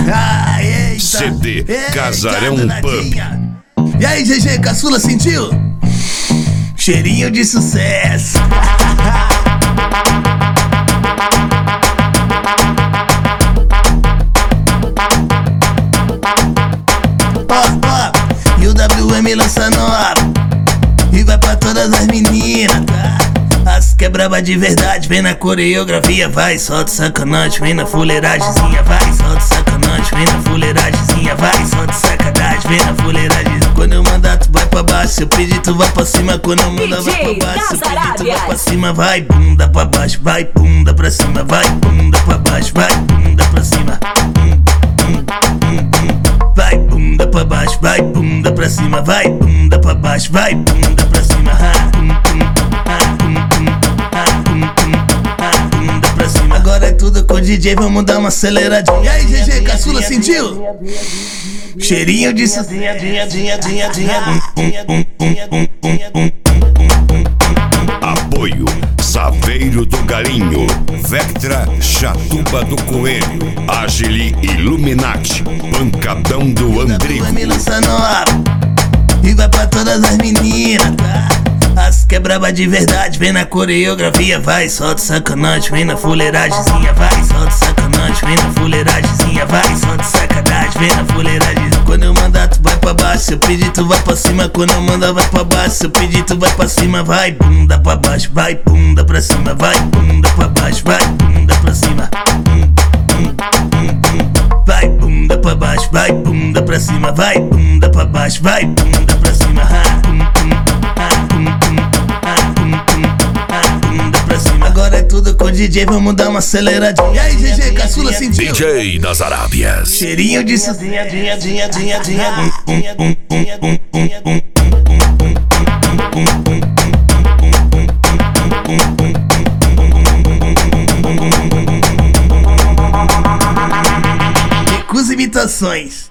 Eita. CD Casarão Pub. E aí, GG, caçula, sentiu? Cheirinho de sucesso. E o WM lança nova e vai pra todas as meninas, tá? As que é braba de verdade, vem na coreografia, vai, solta sacanagem, vem na fuleiragemzinha, vai, solta sacanagem, vem na fuleiragemzinha, vai, solta sacanagem, vem na fuleiragem. Quando eu mandar tu vai pra baixo, se eu pedir tu vai pra cima, quando eu mandar vai pra baixo, se eu pedir tu vai pra cima, vai bunda pra baixo, vai bunda pra cima, vai bunda pra baixo, vai bunda pra cima. Vai bunda pra baixo, vai bunda pra cima, vai bunda pra baixo, vai bunda pra cima. Bunda pra cima. Agora é tudo com o DJ, vamos dar uma aceleradinha. E aí, GG, caçula, sentiu? Cheirinho de sozinha. Apoio Saveiro do Galinho, Vectra Chatuba do Coelho, Agili Illuminati, Pancadão do Andrigo. Me lança nova e vai pra todas as meninas, tá? As que é braba de verdade, vem na coreografia, vai, solta sacanagem, vem na fuleiragemzinha, vai, solta sacanagem, vem na fuleiragemzinha, vai, solta sacanagem, vem na fuleiragem. Quando eu mandar tu vai pra baixo, se eu pedir tu vai pra cima, quando eu mandar vai pra baixo, se eu pedir tu vai pra cima, vai bunda pra baixo, vai bunda pra cima, vai bunda pra baixo, vai bunda pra cima. Vai bunda pra baixo, vai bunda pra cima, vai bunda pra baixo, vai bunda pra cima. Bunda pra cima. Agora é tudo com o DJ, vamos dar uma aceleradinha. E aí, GG, caçula, sentiu? DJ das Arábias. Cheirinho de sozinha. Recusa imitações.